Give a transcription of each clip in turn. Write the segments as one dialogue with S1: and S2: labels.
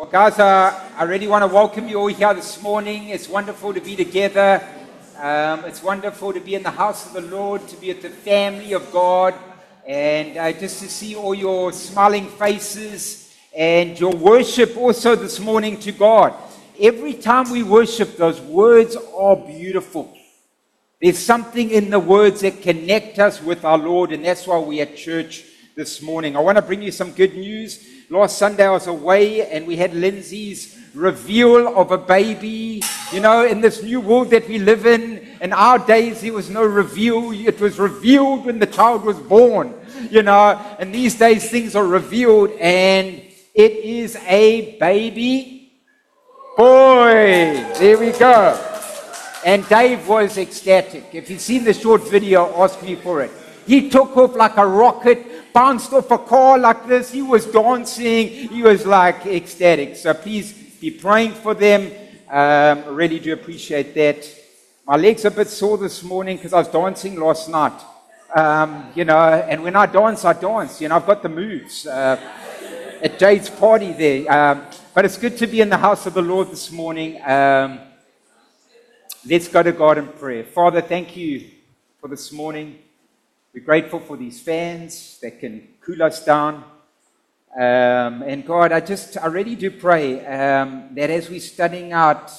S1: Well, guys, I really want to welcome you all here this morning. It's wonderful to be together. It's wonderful to be in the house of the Lord, to be with the family of God, and just to see all your smiling faces and your worship also this morning to God. Every time we worship, those words are beautiful. There's something in the words that connect us with our Lord, and that's why we're at church this morning. I want to bring you some good news. Last Sunday I was away and we had Lindsay's reveal of a baby. You know, in this new world that we live in our days there was no reveal. It was revealed when the child was born, you know, and these days things are revealed, and it is a baby boy. There we go. And Dave was ecstatic. If you've seen the short video, ask me for it. He took off like a rocket, bounced off a car like this. He was dancing. He was like ecstatic. So please be praying for them. Really do appreciate that. My legs are a bit sore this morning because I was dancing last night. You know, and when I dance, you know, I've got the moves. At Jade's party there. But it's good to be in the house of the Lord this morning. Let's go to God in prayer. Father, thank you for this morning. We're grateful for these fans that can cool us down. And God, I really do pray that as we're studying out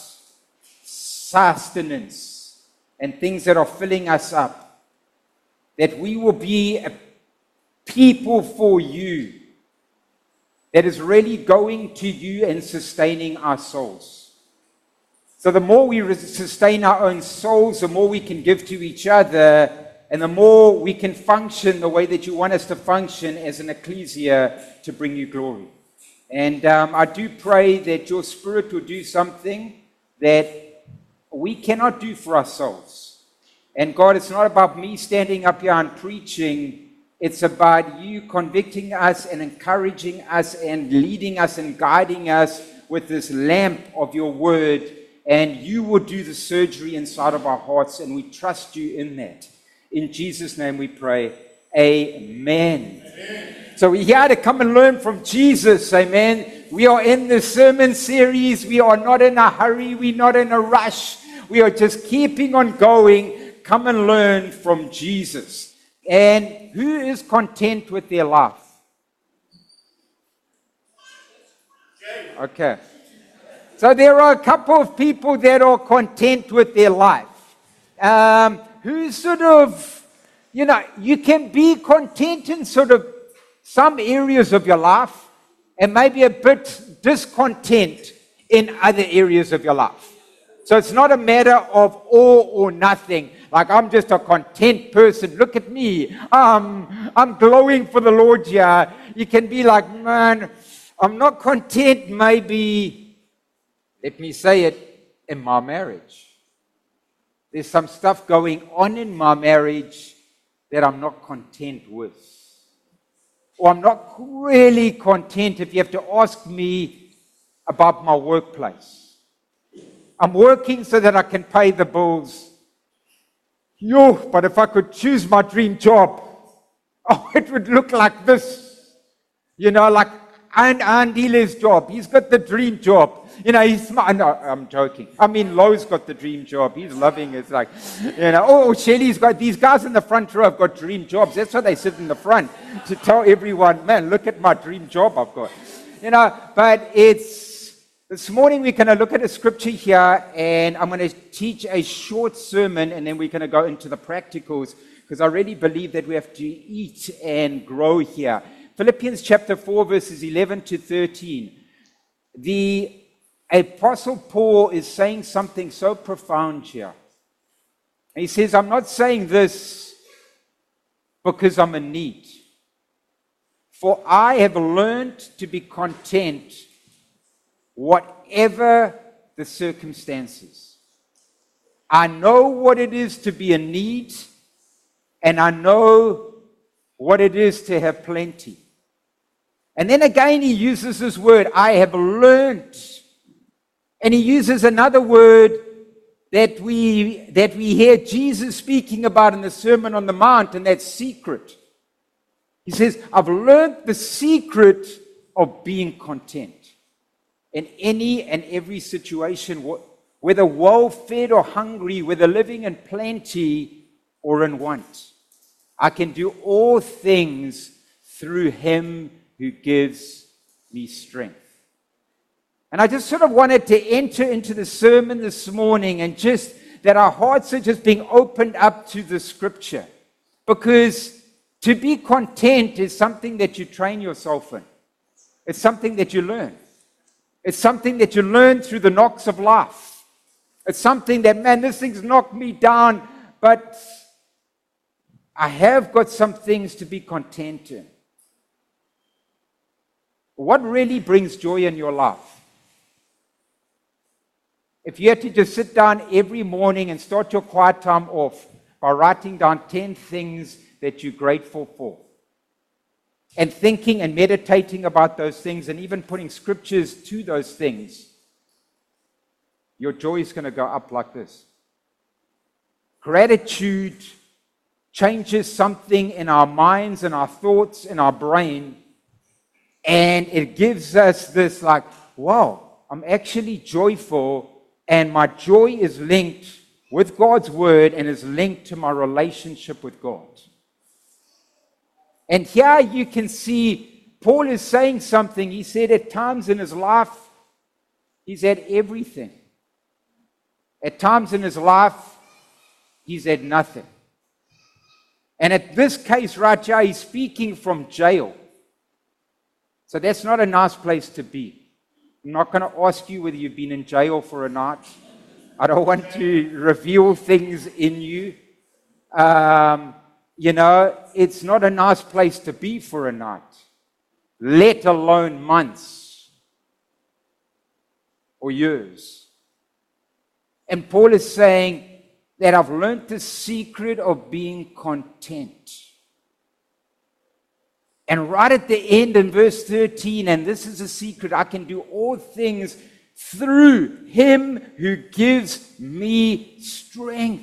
S1: sustenance and things that are filling us up, that we will be a people for you that is really going to you and sustaining our souls. So the more we sustain our own souls, the more we can give to each other, and the more we can function the way that you want us to function as an ecclesia to bring you glory. And I do pray that your Spirit will do something that we cannot do for ourselves. And God, it's not about me standing up here and preaching. It's about you convicting us and encouraging us and leading us and guiding us with this lamp of your word. And you will do the surgery inside of our hearts, and we trust you in that. In Jesus' name we pray. Amen. Amen. So we're here to come and learn from Jesus. Amen. We are in the sermon series. We are not in a hurry. We're not in a rush. We are just keeping on going. Come and learn from Jesus. And who is content with their life? Okay. So there are a couple of people that are content with their life. Who sort of, you know, you can be content in sort of some areas of your life and maybe a bit discontent in other areas of your life. So it's not a matter of all or nothing. Like, I'm just a content person. Look at me. I'm glowing for the Lord here. You can be like, man, I'm not content maybe. Let me say it, in my marriage. There's some stuff going on in my marriage that I'm not content with. Or I'm not really content if you have to ask me about my workplace. I'm working so that I can pay the bills. But if I could choose my dream job, it would look like this. You know, like Andy's job. He's got the dream job. You know, he's smart. No, I'm joking. I mean, Lowe's got the dream job. He's loving it. It's like, you know, Shelly's got, these guys in the front row have got dream jobs. That's why they sit in the front, to tell everyone, man, look at my dream job I've got. You know, but this morning we're going to look at a scripture here, and I'm going to teach a short sermon, and then we're going to go into the practicals, because I really believe that we have to eat and grow here. Philippians chapter 4, verses 11 to 13. The Apostle Paul is saying something so profound here. He says, I'm not saying this because I'm in need. For I have learned to be content whatever the circumstances. I know what it is to be in need, and I know what it is to have plenty. And then again he uses this word, I have learned. And he uses another word that we hear Jesus speaking about in the Sermon on the Mount, and that's secret. He says, I've learned the secret of being content. in any and every situation, whether well-fed or hungry, whether living in plenty or in want. I can do all things through him who gives me strength. And I just sort of wanted to enter into the sermon this morning and just that our hearts are just being opened up to the scripture. Because to be content is something that you train yourself in. It's something that you learn. It's something that you learn through the knocks of life. It's something that, man, this thing's knocked me down, but I have got some things to be content in. What really brings joy in your life? If you had to just sit down every morning and start your quiet time off by writing down 10 things that you're grateful for, and thinking and meditating about those things and even putting scriptures to those things, your joy is going to go up like this. Gratitude changes something in our minds, in our thoughts, in our brain, and it gives us this like, wow, I'm actually joyful, and my joy is linked with God's word and is linked to my relationship with God. And here you can see Paul is saying something. He said at times in his life, he's had everything. At times in his life, he's had nothing. And at this case right here, he's speaking from jail. So that's not a nice place to be. I'm not going to ask you whether you've been in jail for a night. I don't want to reveal things in you. It's not a nice place to be for a night, let alone months or years. And Paul is saying that I've learned the secret of being content. And right at the end in verse 13, and this is a secret, I can do all things through him who gives me strength.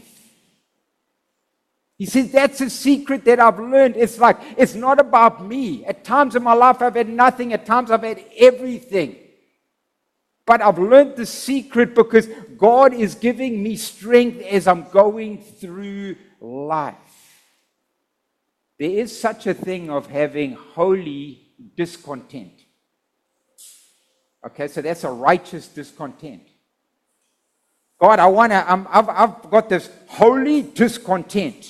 S1: He says, that's a secret that I've learned. It's like, it's not about me. At times in my life, I've had nothing. At times, I've had everything. But I've learned the secret because God is giving me strength as I'm going through life. There is such a thing of having holy discontent. Okay, so that's a righteous discontent. God, I've got this holy discontent.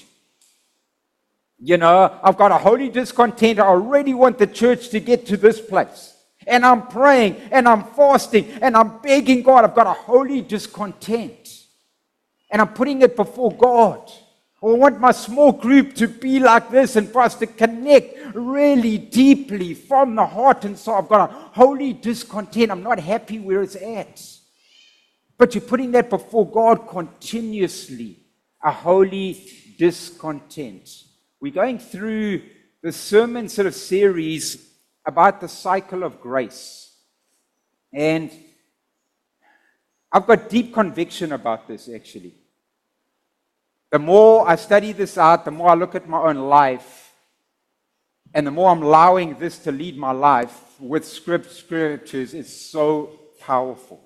S1: I've got a holy discontent. I already want the church to get to this place. And I'm praying and I'm fasting and I'm begging God. I've got a holy discontent. And I'm putting it before God. I want my small group to be like this and for us to connect really deeply from the heart and soul. I've got a holy discontent. I'm not happy where it's at. But you're putting that before God continuously. A holy discontent. We're going through the sermon sort of series about the cycle of grace. And I've got deep conviction about this actually. The more I study this out, the more I look at my own life, and the more I'm allowing this to lead my life with scriptures, it's so powerful.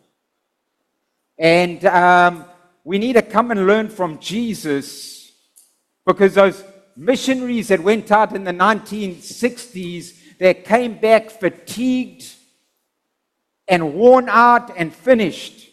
S1: And we need to come and learn from Jesus, because those missionaries that went out in the 1960s, they came back fatigued and worn out and finished.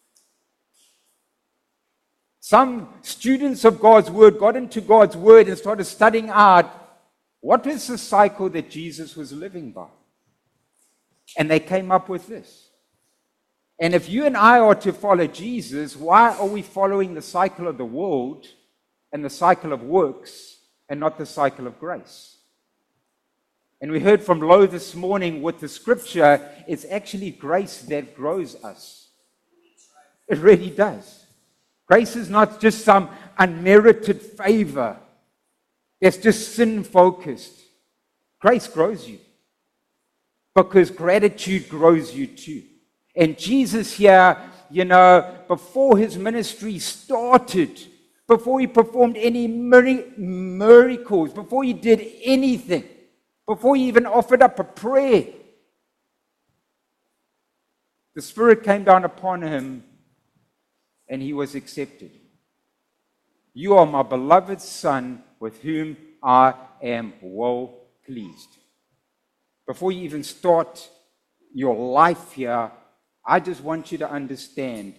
S1: Some students of God's Word got into God's Word and started studying out what is the cycle that Jesus was living by. And they came up with this. And if you and I are to follow Jesus, why are we following the cycle of the world and the cycle of works and not the cycle of grace? And we heard from Lo this morning with the scripture, it's actually grace that grows us. It really does. Grace is not just some unmerited favor that's just sin-focused. Grace grows you because gratitude grows you too. And Jesus here, before his ministry started, before he performed any miracles, before he did anything, before he even offered up a prayer, the Spirit came down upon him, and he was accepted. You are my beloved Son, with whom I am well pleased. Before you even start your life here, I just want you to understand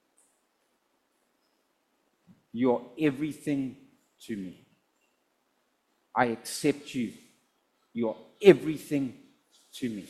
S1: you're everything to me. I accept you. You're everything to me.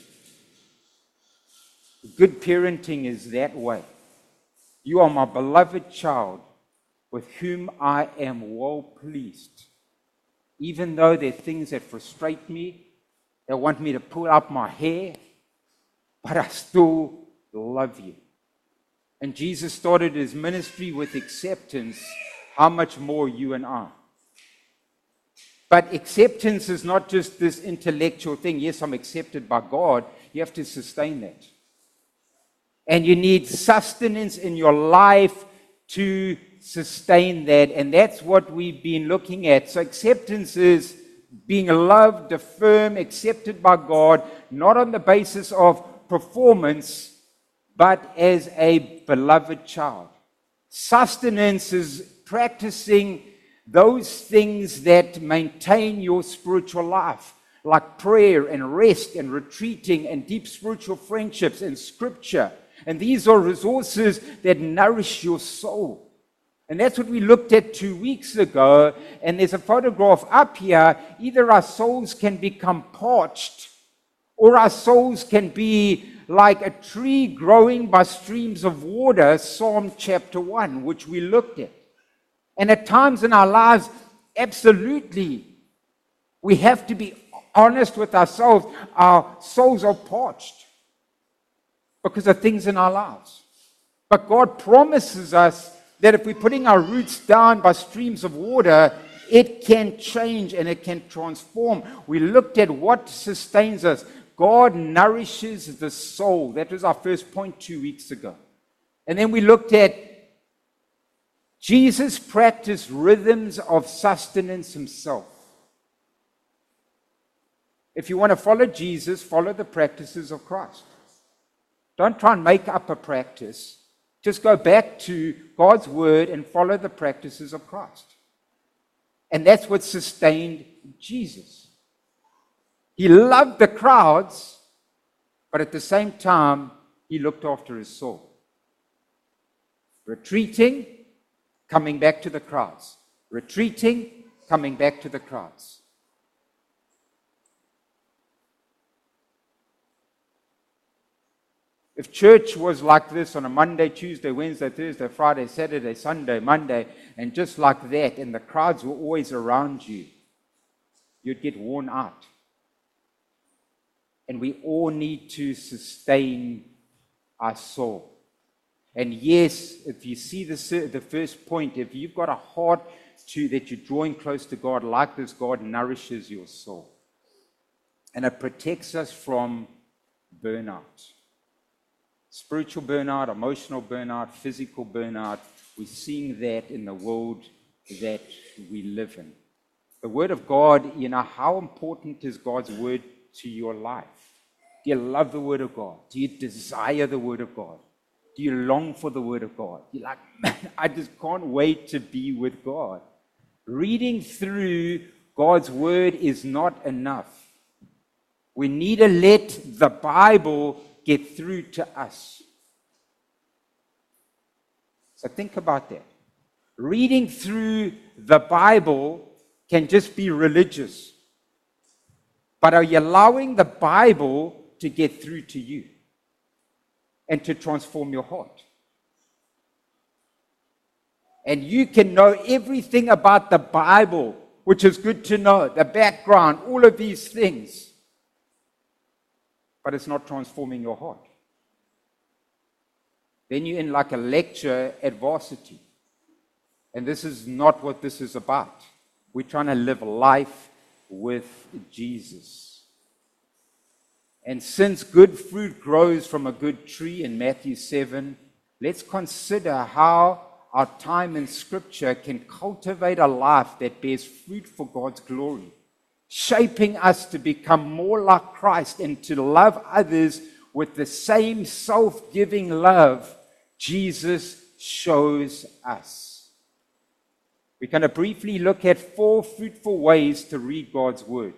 S1: Good parenting is that way. You are my beloved child, with whom I am well pleased. Even though there are things that frustrate me, that want me to pull up my hair, but I still love you. And Jesus started his ministry with acceptance. How much more you and I? But acceptance is not just this intellectual thing. Yes, I'm accepted by God. You have to sustain that. And you need sustenance in your life to sustain that. And that's what we've been looking at. So acceptance is being loved, affirmed, accepted by God, not on the basis of performance, but as a beloved child. Sustenance is practicing those things that maintain your spiritual life, like prayer and rest and retreating and deep spiritual friendships and scripture. And these are resources that nourish your soul. And that's what we looked at 2 weeks ago. And there's a photograph up here. Either our souls can become parched, or our souls can be like a tree growing by streams of water, Psalm chapter 1, which we looked at. And at times in our lives, absolutely, we have to be honest with ourselves. Our souls are parched because of things in our lives. But God promises us that if we're putting our roots down by streams of water, it can change and it can transform. We looked at what sustains us. God nourishes the soul. That was our first point 2 weeks ago. And then we looked at Jesus practiced rhythms of sustenance himself. If you want to follow Jesus, follow the practices of Christ. Don't try and make up a practice. Just go back to God's word and follow the practices of Christ. And that's what sustained Jesus. He loved the crowds, but at the same time, he looked after his soul. Retreating, coming back to the crowds. Retreating, coming back to the crowds. If church was like this on a Monday, Tuesday, Wednesday, Thursday, Friday, Saturday, Sunday, Monday, and just like that, and the crowds were always around you, you'd get worn out. And we all need to sustain our soul. And yes, if you see the first point, if you've got a heart that you're drawing close to God like this, God nourishes your soul. And it protects us from burnout. Spiritual burnout, emotional burnout, physical burnout. We're seeing that in the world that we live in. The Word of God, how important is God's Word to your life? Do you love the Word of God? Do you desire the Word of God? Do you long for the Word of God? You're like, man, I just can't wait to be with God. Reading through God's Word is not enough. We need to let the Bible get through to us. So think about that. Reading through the Bible can just be religious. But are you allowing the Bible to get through to you and to transform your heart? And you can know everything about the Bible, which is good to know, the background, all of these things. But it's not transforming your heart. Then you're in like a lecture at varsity. And this is not what this is about. We're trying to live life with Jesus. And since good fruit grows from a good tree in Matthew 7, let's consider how our time in Scripture can cultivate a life that bears fruit for God's glory, shaping us to become more like Christ and to love others with the same self-giving love Jesus shows us. We're going to briefly look at 4 fruitful ways to read God's Word.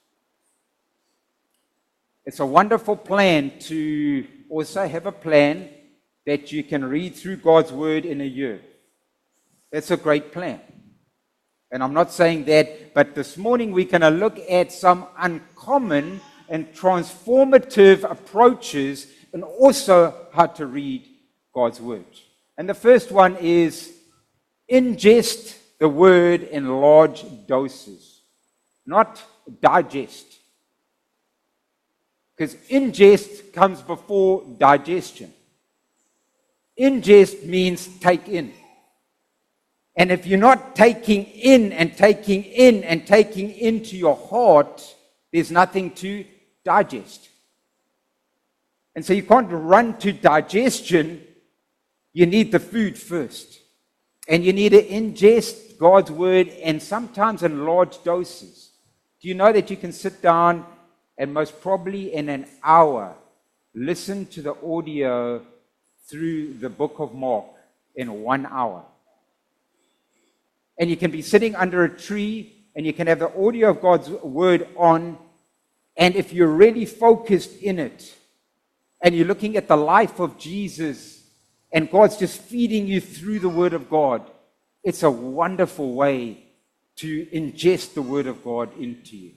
S1: It's a wonderful plan to also have a plan that you can read through God's Word in a year. That's a great plan. And I'm not saying that, but this morning we're going to look at some uncommon and transformative approaches and also how to read God's Word. And the first one is ingest the Word in large doses, not digest. Because ingest comes before digestion. Ingest means take in. And if you're not taking in and taking in and taking into your heart, there's nothing to digest. And so you can't run to digestion. You need the food first. And you need to ingest God's Word, and sometimes in large doses. Do you know that you can sit down and most probably in an hour listen to the audio through the book of Mark in 1 hour? And you can be sitting under a tree and you can have the audio of God's Word on, and if you're really focused in it and you're looking at the life of Jesus and God's just feeding you through the Word of God, it's a wonderful way to ingest the Word of God into you.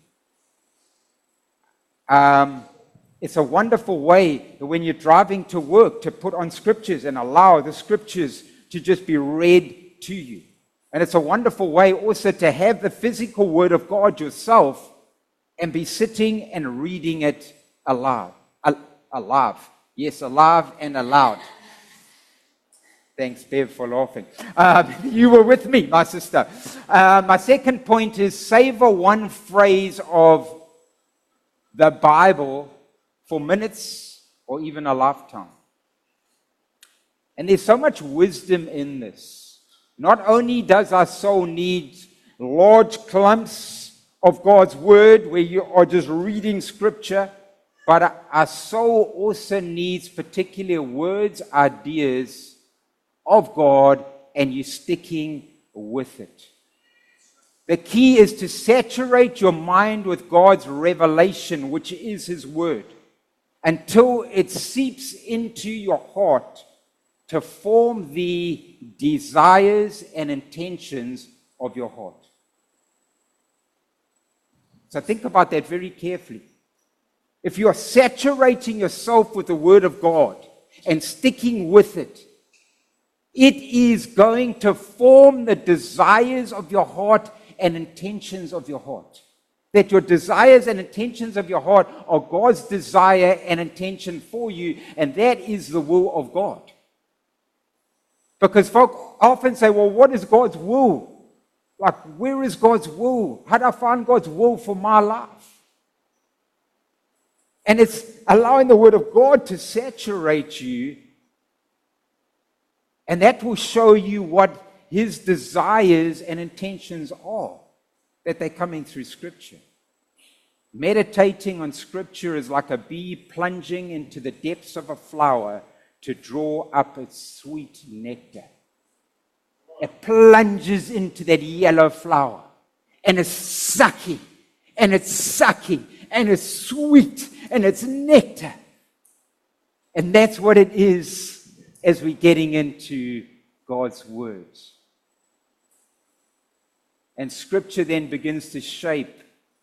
S1: It's a wonderful way that when you're driving to work to put on scriptures and allow the scriptures to just be read to you. And it's a wonderful way also to have the physical Word of God yourself and be sitting and reading it aloud. Alive. Yes, alive and aloud. Thanks, Bev, for laughing. You were with me, my sister. My second point is savor one phrase of the Bible for minutes or even a lifetime. And there's so much wisdom in this. Not only does our soul need large clumps of God's Word where you are just reading Scripture, but our soul also needs particular words, ideas of God, and you're sticking with it. The key is to saturate your mind with God's revelation, which is His Word, until it seeps into your heart to form the desires and intentions of your heart. So think about that very carefully. If you are saturating yourself with the Word of God and sticking with it, it is going to form the desires of your heart and intentions of your heart. That your desires and intentions of your heart are God's desire and intention for you, and that is the will of God. Because folk often say, well, what is God's will? Like, where is God's will? How do I find God's will for my life? And it's allowing the Word of God to saturate you, and that will show you what His desires and intentions are, that they're coming through Scripture. Meditating on Scripture is like a bee plunging into the depths of a flower to draw up its sweet nectar. It plunges into that yellow flower, and it's sucking, and it's sucking, and it's sweet, and it's nectar. And that's what it is as we're getting into God's words. And Scripture then begins to shape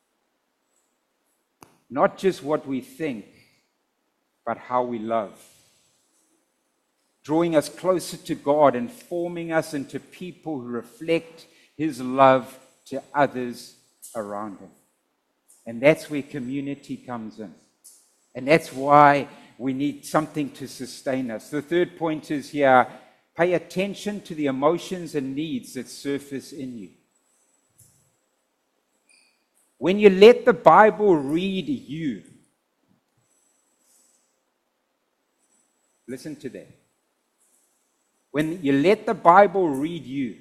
S1: not just what we think, but how we love. Drawing us closer to God and forming us into people who reflect His love to others around Him. And that's where community comes in. And that's why we need something to sustain us. The third point is here, pay attention to the emotions and needs that surface in you. When you let the Bible read you, listen to that. When you let the Bible read you,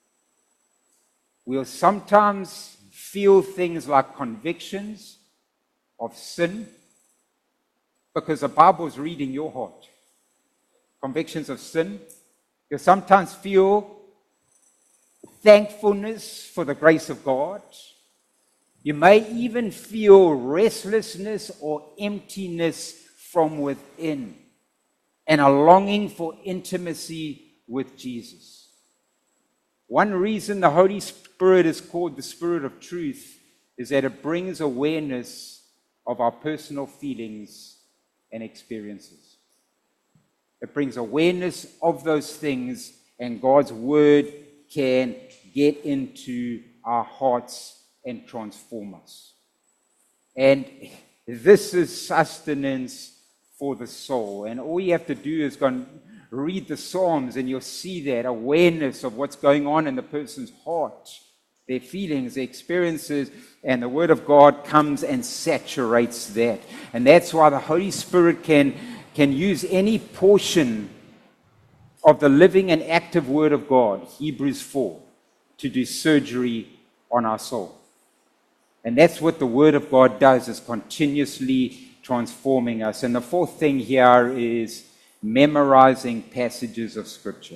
S1: we'll sometimes feel things like convictions of sin, because the Bible is reading your heart. Convictions of sin. You sometimes feel thankfulness for the grace of God. You may even feel restlessness or emptiness from within and a longing for intimacy with Jesus. One reason the Holy Spirit is called the Spirit of Truth is that it brings awareness of our personal feelings and experiences. It brings awareness of those things, and God's Word can get into our hearts and transform us. And this is sustenance for the soul. And all you have to do is go and read the Psalms, and you'll see that awareness of what's going on in the person's heart, their feelings, their experiences, and the Word of God comes and saturates that. And that's why the Holy Spirit can use any portion of the living and active Word of God, Hebrews 4, to do surgery on our soul. And that's what the Word of God does, is continuously transforming us. And the fourth thing here is memorizing passages of Scripture.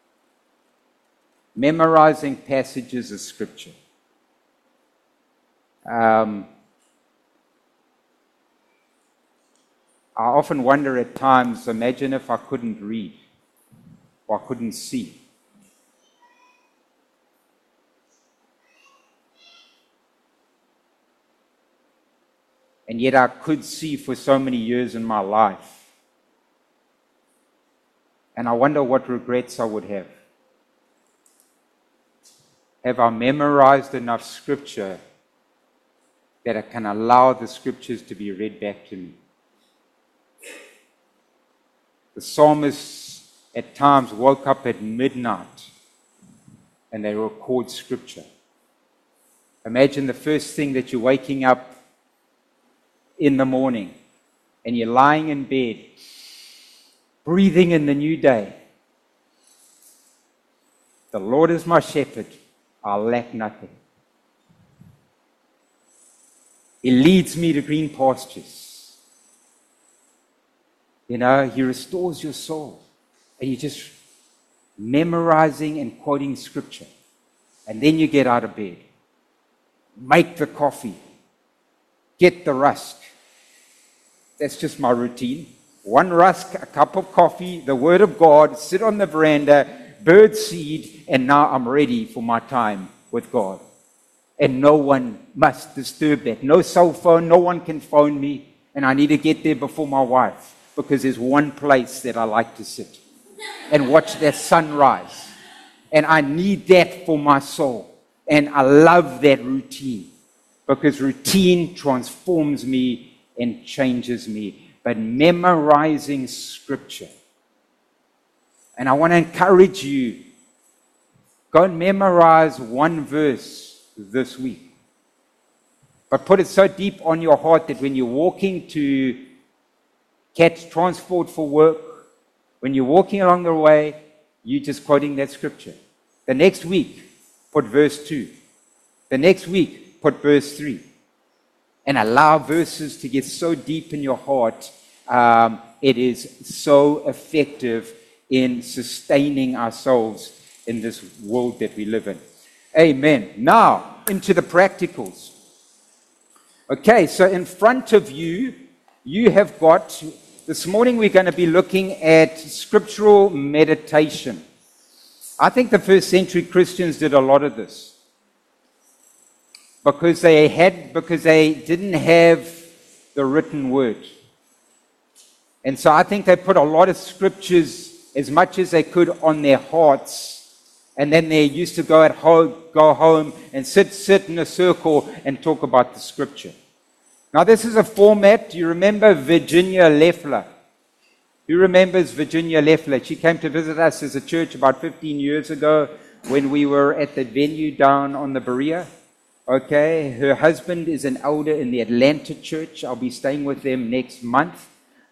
S1: Memorizing passages of Scripture. I often wonder at times, imagine if I couldn't read or I couldn't see. And yet I could see for so many years in my life. And I wonder what regrets I would have. Have I memorized enough Scripture that I can allow the Scriptures to be read back to me? The psalmists at times woke up at midnight and they record Scripture. Imagine the first thing that you're waking up in the morning and you're lying in bed, breathing in the new day. The Lord is my shepherd, I lack nothing. He leads me to green pastures. You know, He restores your soul. And you're just memorizing and quoting Scripture. And then you get out of bed. Make the coffee. Get the rusk. That's just my routine. One rusk, a cup of coffee, the Word of God, sit on the veranda, bird seed, and now I'm ready for my time with God. And no one must disturb that. No cell phone, no one can phone me. And I need to get there before my wife, because there's one place that I like to sit and watch that sunrise. And I need that for my soul. And I love that routine, because routine transforms me and changes me. But memorizing Scripture. And I want to encourage you, go and memorize one verse this week. But put it so deep on your heart that when you're walking to catch transport for work, when you're walking along the way, you're just quoting that Scripture. The next week, put verse 2. The next week, put verse 3. And allow verses to get so deep in your heart. It is so effective in sustaining ourselves in this world that we live in. Amen. Now, into the practicals. Okay, so in front of you, you have got, this morning we're going to be looking at scriptural meditation. I think the first century Christians did a lot of this. Because they didn't have the written word. And so I think they put a lot of scriptures, as much as they could, on their hearts. And then they used to go home and sit in a circle and talk about the Scripture. Now this is a format. Do you remember Virginia Leffler? Who remembers Virginia Leffler? She came to visit us as a church about 15 years ago when we were at the venue down on the Berea. Okay, her husband is an elder in the Atlanta church. I'll be staying with them next month.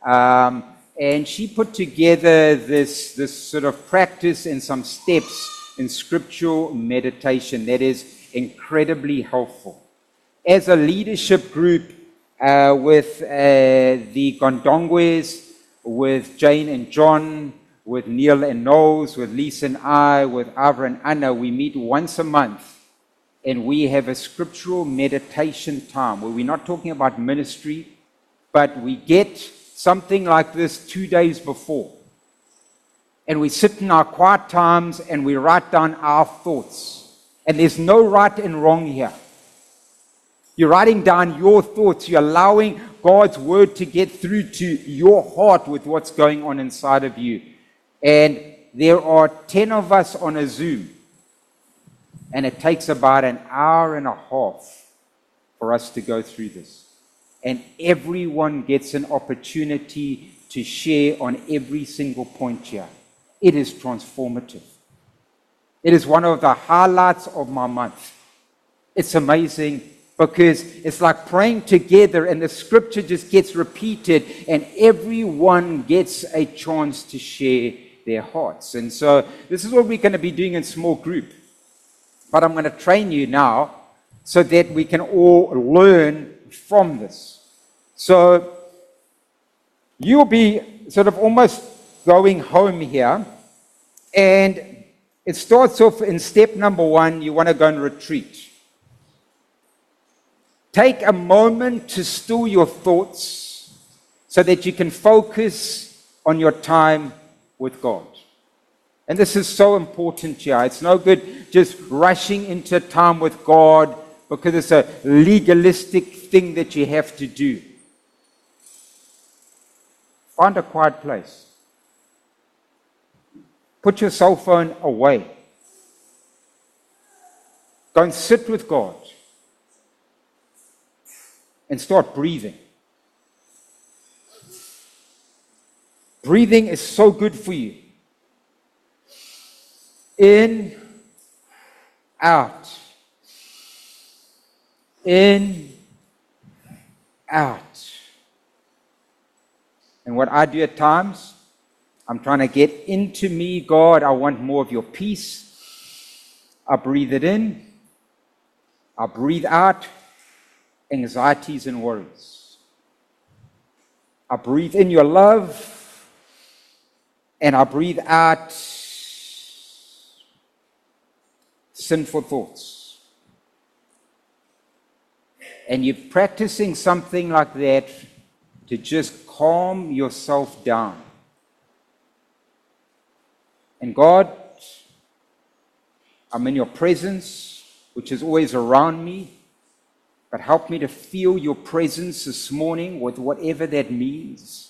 S1: And she put together this sort of practice and some steps in scriptural meditation that is incredibly helpful. As a leadership group, with the Gondongwes, with Jane and John, with Neil and Knowles, with Lisa and I, with Avra and Anna. We meet once a month and we have a scriptural meditation time where we're not talking about ministry, but we get something like this 2 days before. And we sit in our quiet times and we write down our thoughts. And there's no right and wrong here. You're writing down your thoughts. You're allowing God's word to get through to your heart with what's going on inside of you. And there are 10 of us on a Zoom. And it takes about an hour and a half for us to go through this. And everyone gets an opportunity to share on every single point here. It is transformative. It is one of the highlights of my month. It's amazing because it's like praying together and the scripture just gets repeated and everyone gets a chance to share their hearts. And so this is what we're going to be doing in small group. But I'm going to train you now so that we can all learn from this. So you'll be sort of almost going home here. And it starts off in step number 1. You want to go and retreat. Take a moment to still your thoughts so that you can focus on your time with God. And this is so important here. It's no good just rushing into time with God because it's a legalistic thing that you have to do. Find a quiet place. Put your cell phone away. Go and sit with God. And start breathing. Breathing is so good for you. In, out. In, out. And what I do at times, I'm trying to get into me, God, I want more of your peace. I breathe it in. I breathe out anxieties and worries. I breathe in your love, and I breathe out sinful thoughts. And you're practicing something like that to just calm yourself down. And God, I'm in your presence, which is always around me, but help me to feel your presence this morning with whatever that means.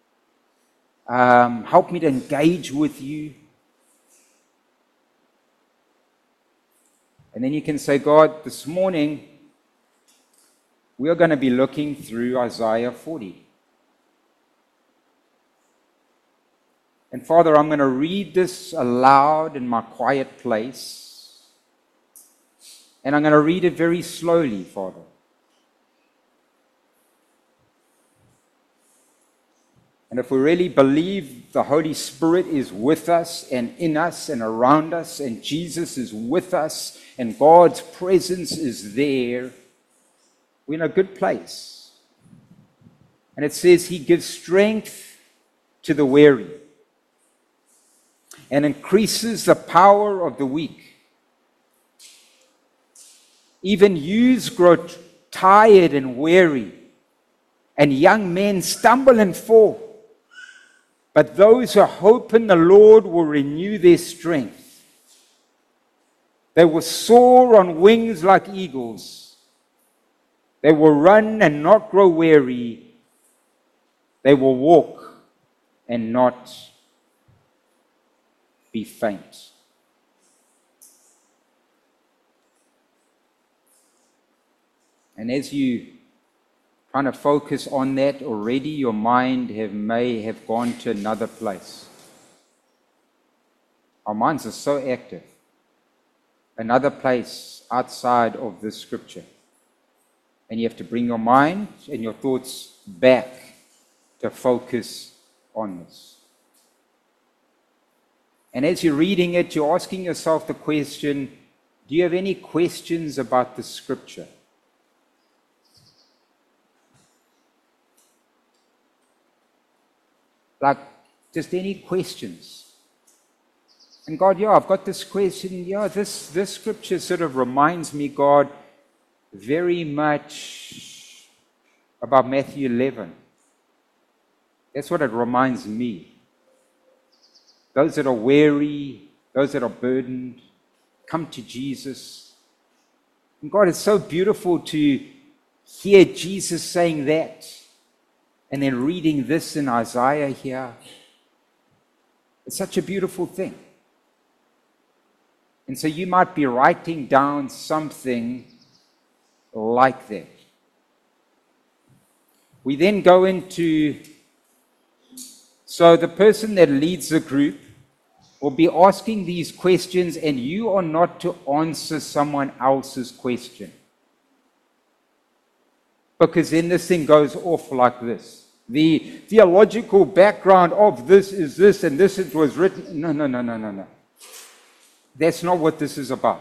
S1: Help me to engage with you. And then you can say, God, this morning, we are going to be looking through Isaiah 40. And Father, I'm going to read this aloud in my quiet place. And I'm going to read it very slowly, Father. And if we really believe the Holy Spirit is with us and in us and around us, and Jesus is with us, and God's presence is there, we're in a good place. And it says He gives strength to the weary and increases the power of the weak. Even youths grow tired and weary, and young men stumble and fall. But those who hope in the Lord will renew their strength. They will soar on wings like eagles. They will run and not grow weary. They will walk and not be faint. And as you kind of focus on that already, your mind may have gone to another place. Our minds are so active. Another place outside of this scripture. And you have to bring your mind and your thoughts back to focus on this. And as you're reading it, you're asking yourself the question, do you have any questions about the scripture? Like, just any questions? And God, yeah, I've got this question. Yeah, this scripture sort of reminds me, God, very much about Matthew 11. That's what it reminds me. Those that are weary, those that are burdened, come to Jesus. And God, it's so beautiful to hear Jesus saying that and then reading this in Isaiah here. It's such a beautiful thing. And so you might be writing down something like that. We then go into, so the person that leads the group will be asking these questions, and you are not to answer someone else's question. Because then this thing goes off like this. The theological background of this is this, and this it was written. No. That's not what this is about.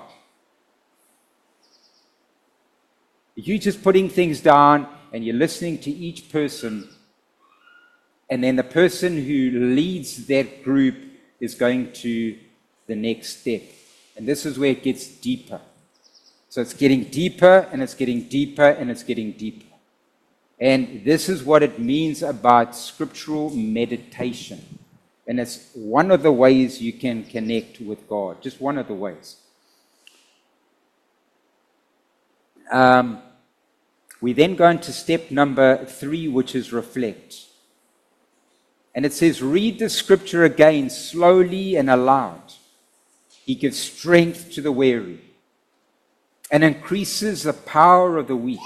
S1: You're just putting things down, and you're listening to each person, and then the person who leads that group is going to the next step. And this is where it gets deeper. So it's getting deeper, and it's getting deeper, and it's getting deeper. And this is what it means about scriptural meditation. And it's one of the ways you can connect with God. Just one of the ways. We then go into step number 3, which is reflect. And it says, read the scripture again slowly and aloud. He gives strength to the weary and increases the power of the weak.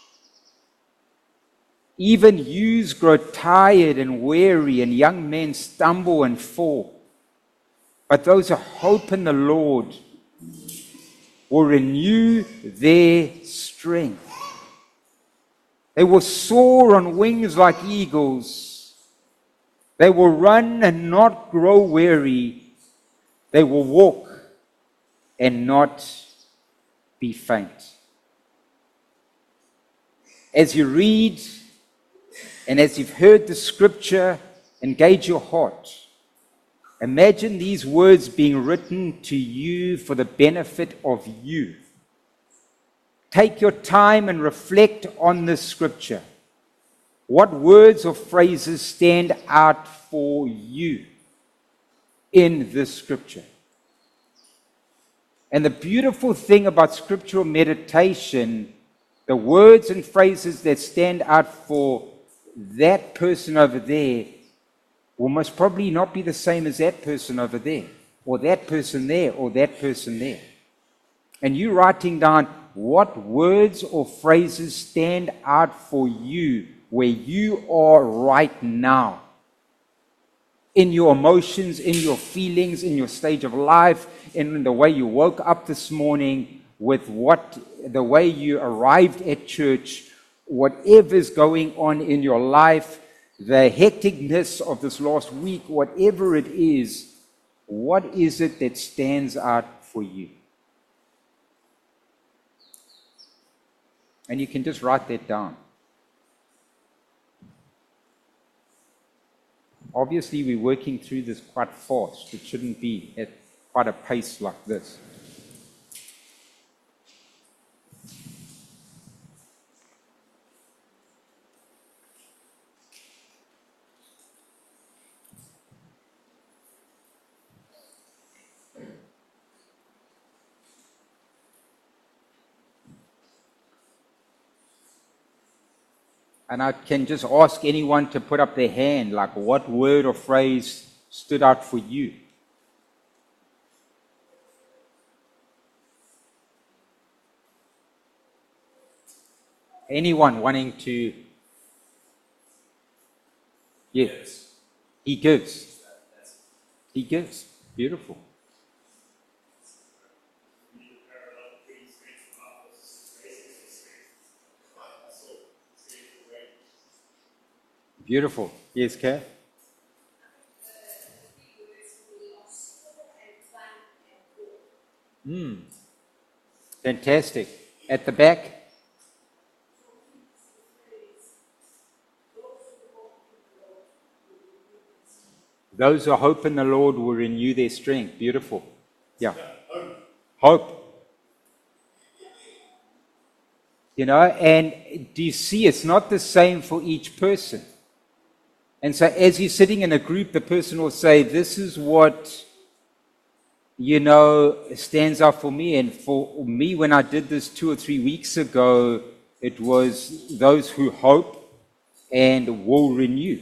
S1: Even youths grow tired and weary, and young men stumble and fall. But those who hope in the Lord will renew their strength. They will soar on wings like eagles. They will run and not grow weary. They will walk and not be faint. As you read and as you've heard the scripture, engage your heart. Imagine these words being written to you for the benefit of you. Take your time and reflect on this scripture. What words or phrases stand out for you in this scripture? And the beautiful thing about scriptural meditation, the words and phrases that stand out for that person over there will most probably not be the same as that person over there, or that person there, or that person there. And you writing down what words or phrases stand out for you where you are right now, in your emotions, in your feelings, in your stage of life, in the way you woke up this morning, with the way you arrived at church, whatever's going on in your life, the hecticness of this last week, whatever it is, what is it that stands out for you? And you can just write that down. Obviously, we're working through this quite fast. It shouldn't be at quite a pace like this. And I can just ask anyone to put up their hand, like what word or phrase stood out for you? Anyone wanting to? Yes. He gives. He gives. Beautiful. Beautiful. Yes, Kay? Fantastic. At the back? Those who hope in the Lord will renew their strength. Beautiful. Yeah. Hope. And do you see, it's not the same for each person. And so as you're sitting in a group, the person will say, this is what, stands out for me. And for me, when I did this 2 or 3 weeks ago, it was those who hope and will renew.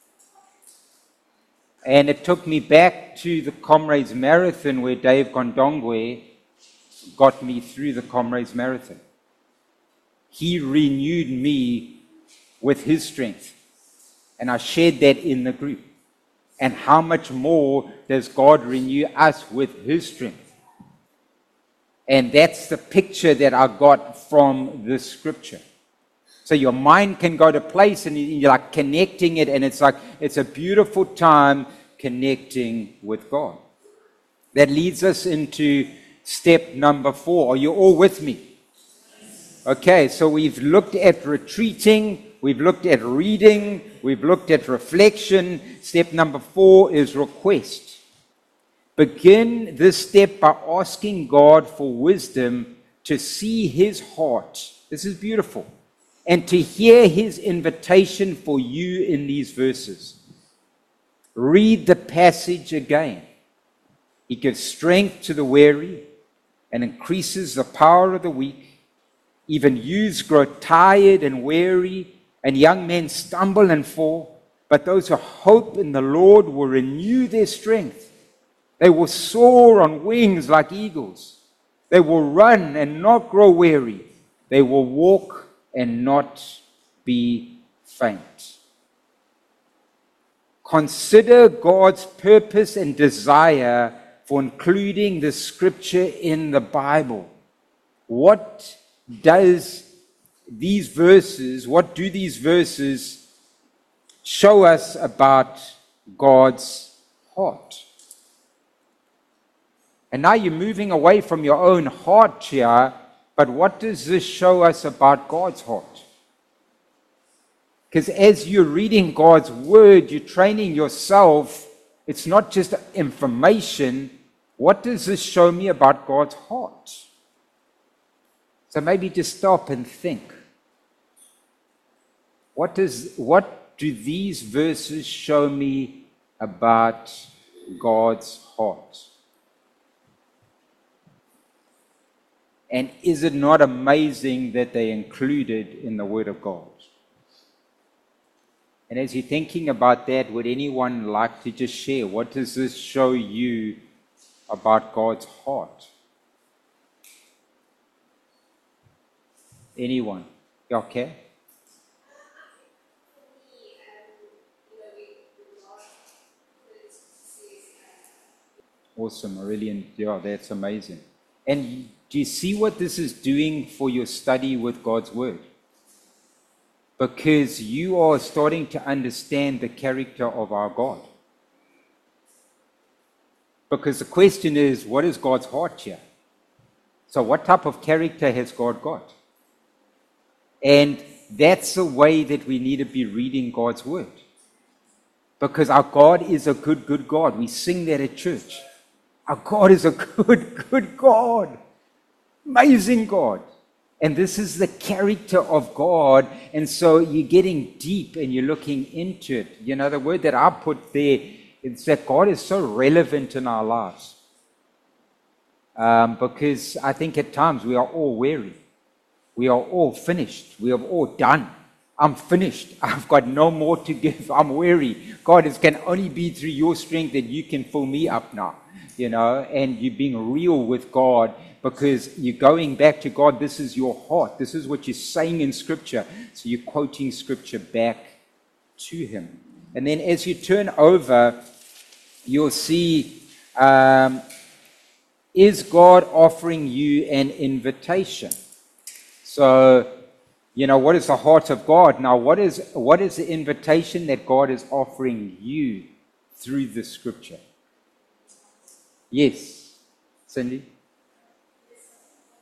S1: And it took me back to the Comrades Marathon where Dave Gondongwe got me through the Comrades Marathon. He renewed me with his strength. And I shared that in the group. And how much more does God renew us with his strength? And that's the picture that I got from this scripture. So your mind can go to place and you're like connecting it, and it's a beautiful time connecting with God. That leads us into step number 4. Are you all with me? Okay, so we've looked at retreating, we've looked at reading, we've looked at reflection. Step number 4 is request. Begin this step by asking God for wisdom to see his heart. This is beautiful. And to hear his invitation for you in these verses. Read the passage again. He gives strength to the weary and increases the power of the weak. Even youths grow tired and weary, and young men stumble and fall. But those who hope in the Lord will renew their strength. They will soar on wings like eagles. They will run and not grow weary. They will walk and not be faint. Consider God's purpose and desire for including the scripture in the Bible. What do these verses show us about God's heart? And now you're moving away from your own heart here, but what does this show us about God's heart? Because as you're reading God's word, you're training yourself. It's not just information. What does this show me about God's heart? So maybe just stop and think. What do these verses show me about God's heart? And is it not amazing that they're included in the Word of God? And as you're thinking about that, would anyone like to just share? What does this show you about God's heart? Anyone? Okay? Awesome, Aurelian. Yeah, that's amazing. And do you see what this is doing for your study with God's Word? Because you are starting to understand the character of our God. Because the question is, what is God's heart here? So what type of character has God got? And that's the way that we need to be reading God's Word. Because our God is a good, good God. We sing that at church. Our God is a good, good God. Amazing God. And this is the character of God. And so you're getting deep and you're looking into it. You know, the word that I put there is that God is so relevant in our lives. Because I think at times we are all weary. We are all finished. We have all done. I'm finished. I've got no more to give. I'm weary. God, it can only be through your strength that you can fill me up now. You know, and you're being real with God because you're going back to God. This is your heart. This is what you're saying in Scripture. So you're quoting Scripture back to Him. And then as you turn over, you'll see, is God offering you an invitation? So, you know, what is the heart of God? Now, what is the invitation that God is offering you through the Scripture? Yes, Cindy?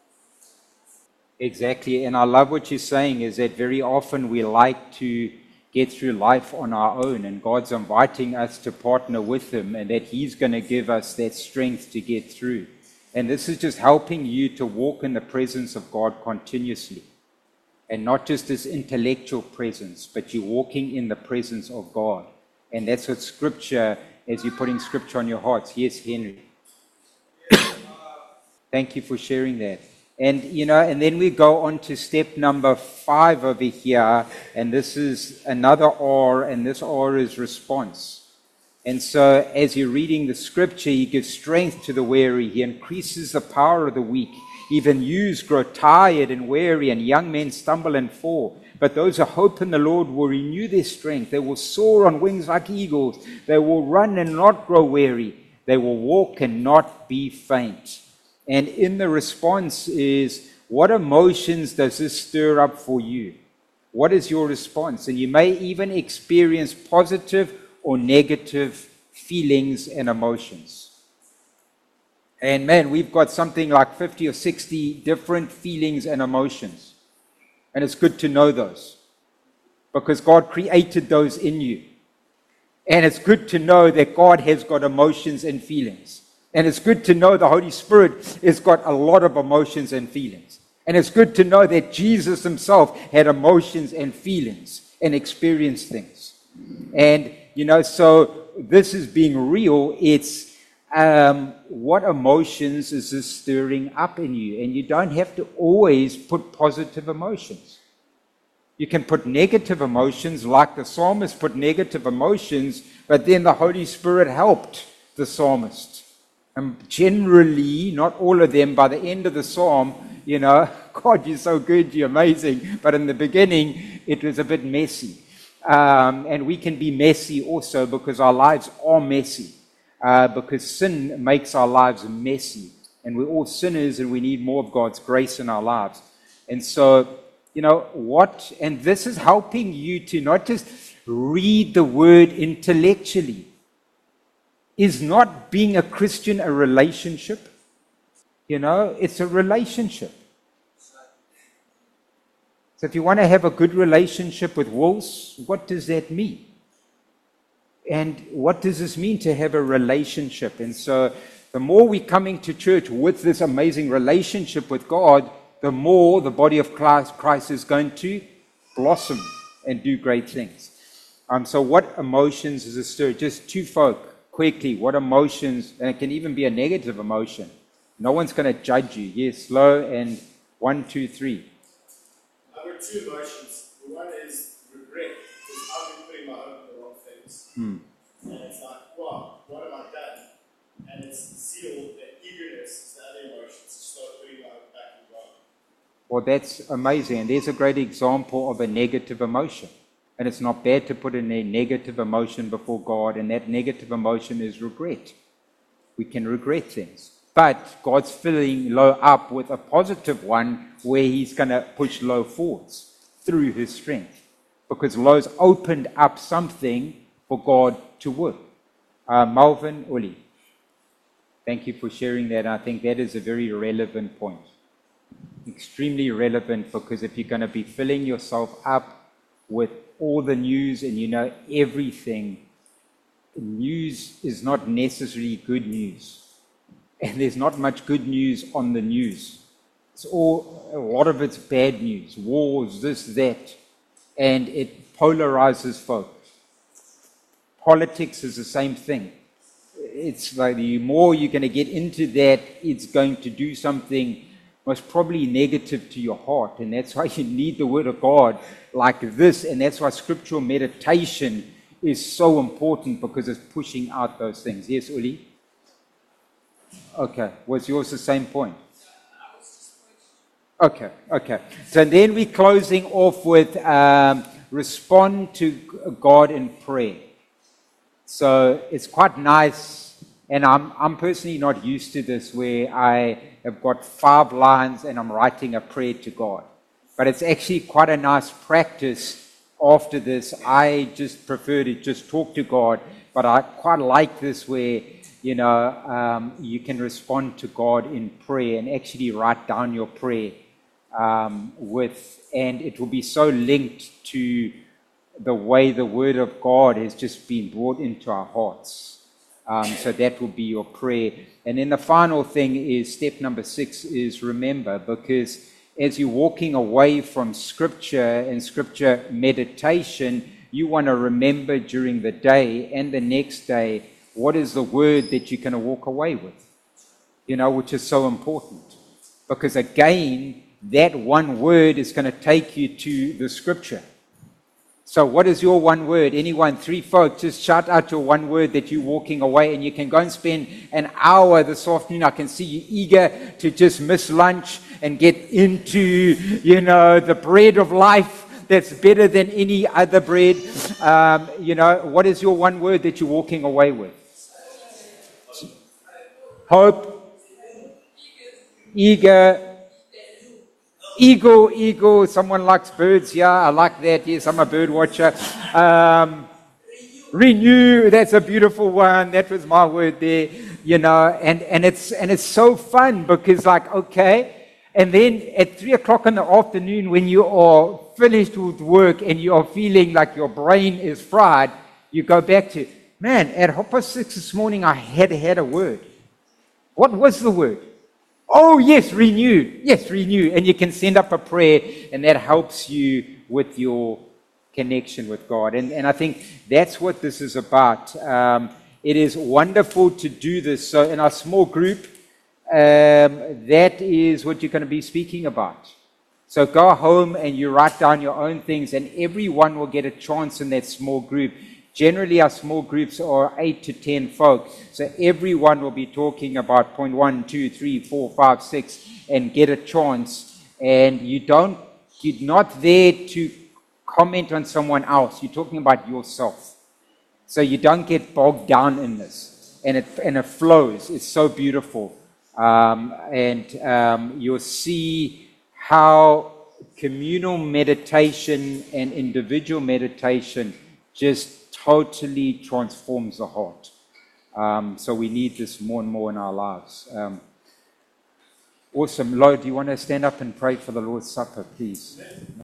S1: Exactly, and I love what you're saying is that very often we like to get through life on our own, and God's inviting us to partner with Him, and that He's going to give us that strength to get through. And this is just helping you to walk in the presence of God continuously. And not just this intellectual presence, but you're walking in the presence of God. And that's what Scripture, as you're putting Scripture on your hearts. Yes, Henry. Thank you for sharing that. And, and then we go on to step number 5 over here. And this is another R, and this R is response. And so as you're reading the Scripture, He gives strength to the weary. He increases the power of the weak. Even youths grow tired and weary, and young men stumble and fall. But those who hope in the Lord will renew their strength. They will soar on wings like eagles. They will run and not grow weary. They will walk and not be faint. And in the response is, what emotions does this stir up for you? What is your response? And you may even experience positive or negative feelings and emotions. And man, we've got something like 50 or 60 different feelings and emotions. And it's good to know those, because God created those in you. And it's good to know that God has got emotions and feelings. And it's good to know the Holy Spirit has got a lot of emotions and feelings. And it's good to know that Jesus Himself had emotions and feelings and experienced things. And so this is being real. It's what emotions is this stirring up in you? And you don't have to always put positive emotions. You can put negative emotions, like the psalmist put negative emotions, but then the Holy Spirit helped the psalmist. And generally, not all of them, by the end of the psalm, God, you're so good, you're amazing. But in the beginning, it was a bit messy. And we can be messy also, because our lives are messy. Because sin makes our lives messy. And we're all sinners, and we need more of God's grace in our lives. And so, and this is helping you to not just read the Word intellectually. Is not being a Christian a relationship? It's a relationship. So if you want to have a good relationship with wolves, what does that mean? And what does this mean to have a relationship? And so the more we're coming to church with this amazing relationship with God, the more the body of Christ is going to blossom and do great things. So what emotions is it stir? Just two folk, quickly, what emotions, and it can even be a negative emotion. No one's going to judge you. Yes, slow, and 1, 2, 3.
S2: I've got 2 emotions. One is regret, because I've been putting my hope in the wrong things. And it's like, wow, what have I done? And it's zeal, the eagerness, the other emotions, to start putting my hope back in God.
S1: Well, that's amazing. And there's a great example of a negative emotion. And it's not bad to put in a negative emotion before God, and that negative emotion is regret. We can regret things. But God's filling low up with a positive one where He's going to push low forwards through His strength. Because low's opened up something for God to work. Malvin, Uli, thank you for sharing that. I think that is a very relevant point. Extremely relevant, because if you're going to be filling yourself up with all the news and everything, news is not necessarily good news. And there's not much good news on the news. A lot of it's bad news, wars, this, that, and it polarizes folk. Politics is the same thing. It's like the more you're going to get into that, it's going to do something most probably negative to your heart. And that's why you need the Word of God like this. And that's why scriptural meditation is so important, because it's pushing out those things. Yes, Uli? Okay. Was yours the same point? Okay. So then we're closing off with respond to God in prayer. So it's quite nice, and I'm personally not used to this, where I have got 5 lines and I'm writing a prayer to God. But it's actually quite a nice practice. After this, I just prefer to just talk to God, but I quite like this where, you can respond to God in prayer and actually write down your prayer and it will be so linked to the way the Word of God has just been brought into our hearts. So that will be your prayer. And then the final thing is, step number 6 is remember, because as you're walking away from Scripture and Scripture meditation, you want to remember during the day and the next day, what is the word that you're going to walk away with? Which is so important. Because again, that one word is going to take you to the Scripture. So what is your one word? Anyone, 3 folks, just shout out your one word that you're walking away, and you can go and spend an hour this afternoon. I can see you eager to just miss lunch and get into, the bread of life that's better than any other bread. What is your one word that you're walking away with? Hope, eager, eagle. Someone likes birds. Yeah, I like that. Yes, I'm a bird watcher. Renew. That's a beautiful one. That was my word there. And it's so fun because okay. And then at 3 o'clock in the afternoon, when you are finished with work and you are feeling like your brain is fried, you go back to, man, at 6:30 this morning, I had a word. What was the word? Oh, yes, renew. Yes, renew. And you can send up a prayer, and that helps you with your connection with God. And I think that's what this is about. It is wonderful to do this. So in our small group, that is what you're going to be speaking about. So go home and you write down your own things, and everyone will get a chance in that small group. Generally, our small groups are 8 to 10 folk. So everyone will be talking about point 1, 2, 3, 4, 5, 6, and get a chance. And you're not there to comment on someone else. You're talking about yourself. So you don't get bogged down in this. And it flows. It's so beautiful. You'll see how communal meditation and individual meditation just totally transforms the heart. So we need this more and more in our lives. Awesome. Lo, do you want to stand up and pray for the Lord's Supper, please?